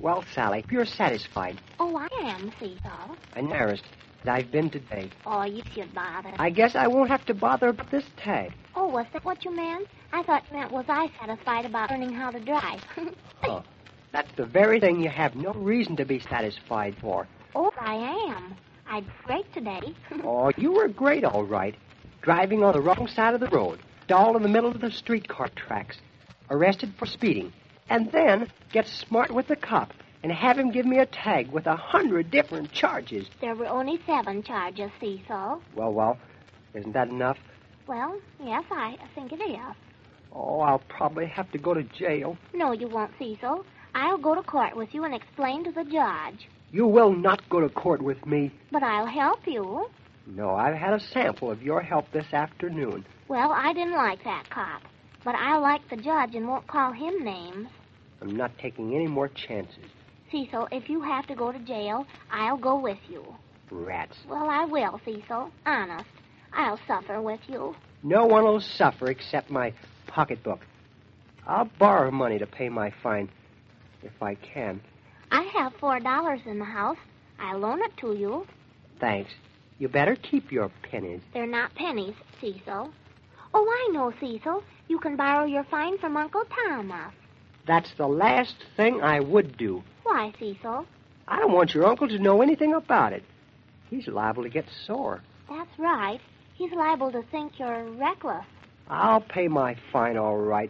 Well, Sally, if you're satisfied, Oh, I am, Cecil. and nearest that I've been today, Oh, you should bother. I guess I won't have to bother about this tag. Oh, was that what you meant? I thought you meant was I satisfied about learning how to drive. Oh, that's the very thing you have no reason to be satisfied for. Oh, I am. I did great today. Oh, you were great, all right. Driving on the wrong side of the road, stalled in the middle of the streetcar tracks, arrested for speeding, and then get smart with the cop and have him give me a tag with 100 different charges. There were only 7 charges, Cecil. Well, isn't that enough? Well, yes, I think it is. Oh, I'll probably have to go to jail. No, you won't, Cecil. I'll go to court with you and explain to the judge. You will not go to court with me. But I'll help you. No, I've had a sample of your help this afternoon. Well, I didn't like that cop. But I'll like the judge and won't call him names. I'm not taking any more chances. Cecil, if you have to go to jail, I'll go with you. Rats. Well, I will, Cecil. Honest. I'll suffer with you. No one will suffer except my pocketbook. I'll borrow money to pay my fine, if I can. I have $4 in the house. I'll loan it to you. Thanks. You better keep your pennies. They're not pennies, Cecil. Oh, I know, Cecil. You can borrow your fine from Uncle Thomas. That's the last thing I would do. Why, Cecil? I don't want your uncle to know anything about it. He's liable to get sore. That's right. He's liable to think you're reckless. I'll pay my fine all right,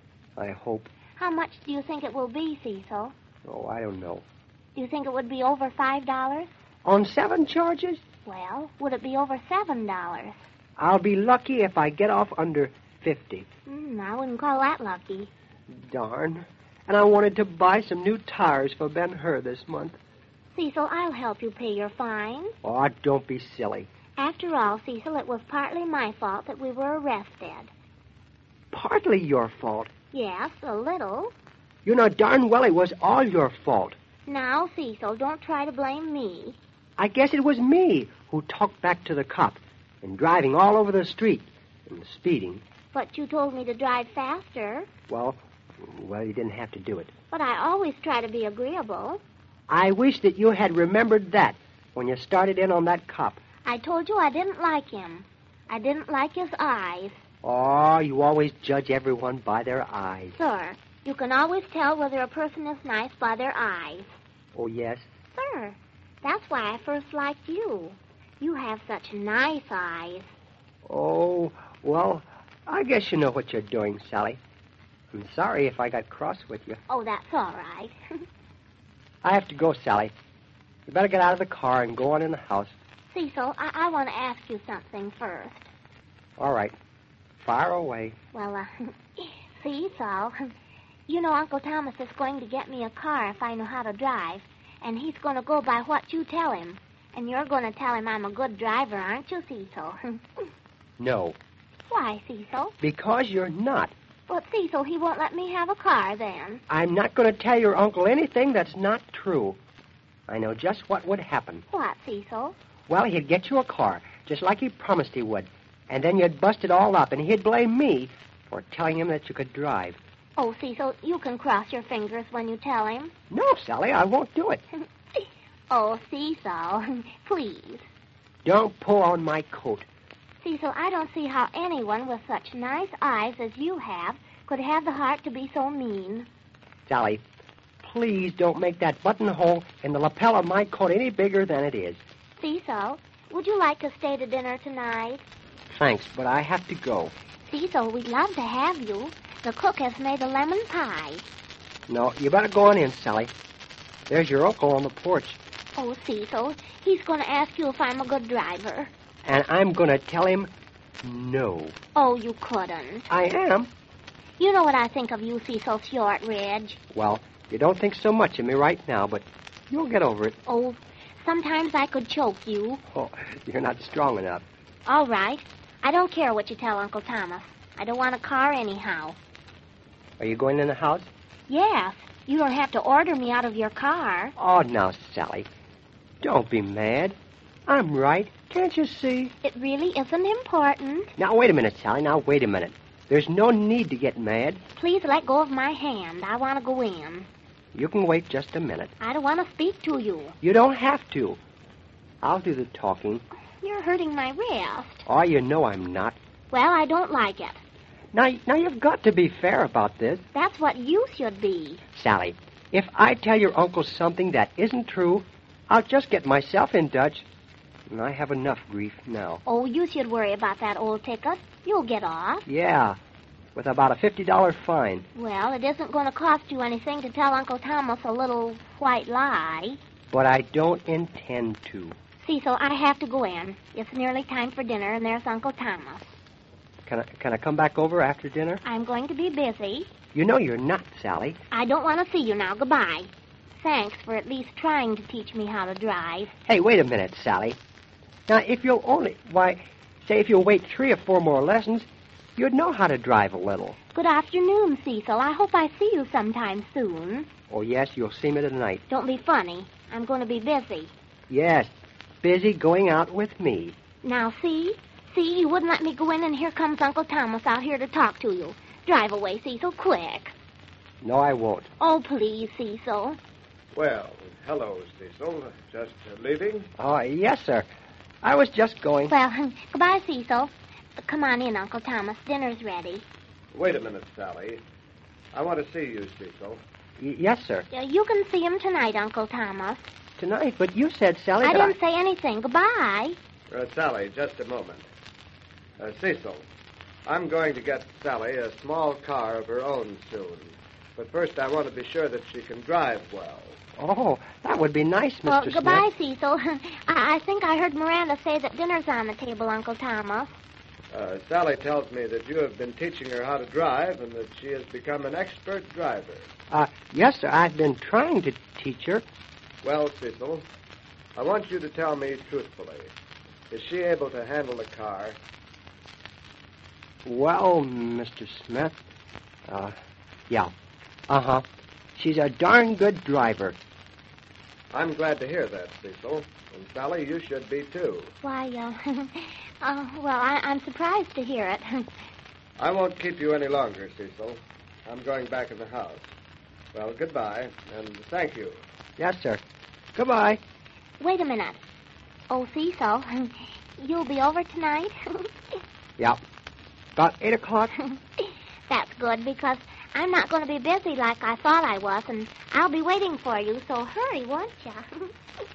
I hope. How much do you think it will be, Cecil? Oh, I don't know. Do you think it would be over $5? On 7 charges? Well, would it be over $7? I'll be lucky if I get off under 50. I wouldn't call that lucky. Darn. And I wanted to buy some new tires for Ben-Hur this month. Cecil, I'll help you pay your fine. Oh, don't be silly. After all, Cecil, it was partly my fault that we were arrested. Partly your fault. Yes, a little. You know darn well it was all your fault. Now, Cecil, don't try to blame me. I guess it was me who talked back to the cop and driving all over the street and speeding. But you told me to drive faster. Well, you didn't have to do it. But I always try to be agreeable. I wish that you had remembered that when you started in on that cop. I told you I didn't like him. I didn't like his eyes. Oh, you always judge everyone by their eyes. Sir, you can always tell whether a person is nice by their eyes. Oh, yes? Sir, that's why I first liked you. You have such nice eyes. Oh, well, I guess you know what you're doing, Sally. I'm sorry if I got cross with you. Oh, that's all right. I have to go, Sally. You better get out of the car and go on in the house. Cecil, I want to ask you something first. All right. Fire away. Well, Cecil, you know Uncle Thomas is going to get me a car if I know how to drive, and he's going to go by what you tell him. And you're going to tell him I'm a good driver, aren't you, Cecil? No. Why, Cecil? Because you're not. But, Cecil, he won't let me have a car then. I'm not going to tell your uncle anything that's not true. I know just what would happen. What, Cecil? Well, he'd get you a car, just like he promised he would. And then you'd bust it all up, and he'd blame me for telling him that you could drive. Oh, Cecil, you can cross your fingers when you tell him. No, Sally, I won't do it. Oh, Cecil, please. Don't pull on my coat. Cecil, I don't see how anyone with such nice eyes as you have could have the heart to be so mean. Sally, please don't make that buttonhole in the lapel of my coat any bigger than it is. Cecil, would you like to stay to dinner tonight? Thanks, but I have to go. Cecil, we'd love to have you. The cook has made a lemon pie. No, you better go on in, Sally. There's your uncle on the porch. Oh, Cecil, he's going to ask you if I'm a good driver. And I'm going to tell him no. Oh, you couldn't. I am. You know what I think of you, Cecil Shortridge. Well, you don't think so much of me right now, but you'll get over it. Oh, sometimes I could choke you. Oh, you're not strong enough. All right. I don't care what you tell Uncle Thomas. I don't want a car anyhow. Are you going in the house? Yes. You don't have to order me out of your car. Oh, now, Sally, don't be mad. I'm right. Can't you see? It really isn't important. Now, wait a minute, Sally. Now, wait a minute. There's no need to get mad. Please let go of my hand. I want to go in. You can wait just a minute. I don't want to speak to you. You don't have to. I'll do the talking. You're hurting my wrist. Oh, you know I'm not. Well, I don't like it. Now you've got to be fair about this. That's what you should be. Sally, if I tell your uncle something that isn't true, I'll just get myself in Dutch. And I have enough grief now. Oh, you should worry about that old ticket. You'll get off. Yeah, with about a $50 fine. Well, it isn't going to cost you anything to tell Uncle Thomas a little white lie. But I don't intend to. Cecil, I have to go in. It's nearly time for dinner, and there's Uncle Thomas. Can I come back over after dinner? I'm going to be busy. You know you're not, Sally. I don't want to see you now. Goodbye. Thanks for at least trying to teach me how to drive. Hey, wait a minute, Sally. Now, if you'll wait 3 or 4 more lessons, you'd know how to drive a little. Good afternoon, Cecil. I hope I see you sometime soon. Oh, yes, you'll see me tonight. Don't be funny. I'm going to be busy. Yes, busy going out with me. Now, see? See, you wouldn't let me go in, and here comes Uncle Thomas out here to talk to you. Drive away, Cecil, quick. No, I won't. Oh, please, Cecil. Well, hello, Cecil. Just leaving? Oh, yes, sir. I was just going. Well, goodbye, Cecil. Come on in, Uncle Thomas. Dinner's ready. Wait a minute, Sally. I want to see you, Cecil. Yes, sir. You can see him tonight, Uncle Thomas. Tonight, but you said, Sally, I that didn't say anything. Goodbye. Sally, just a moment. Cecil, I'm going to get Sally a small car of her own soon. But first I want to be sure that she can drive well. Oh, that would be nice, Mr. Well, Smith. goodbye, Cecil. I think I heard Miranda say that dinner's on the table, Uncle Thomas. Sally tells me that you have been teaching her how to drive and that she has become an expert driver. Yes, sir. I've been trying to teach her. Well, Cecil, I want you to tell me truthfully. Is she able to handle a car? Well, Mr. Smith, yeah. Uh-huh. She's a darn good driver. I'm glad to hear that, Cecil. And Sally, you should be, too. Why, I'm surprised to hear it. I won't keep you any longer, Cecil. I'm going back in the house. Well, goodbye, and thank you. Yes, sir. Goodbye. Wait a minute. Oh, Cecil, you'll be over tonight? Yeah. About 8 o'clock. That's good, because I'm not going to be busy like I thought I was, and I'll be waiting for you, so hurry, won't you?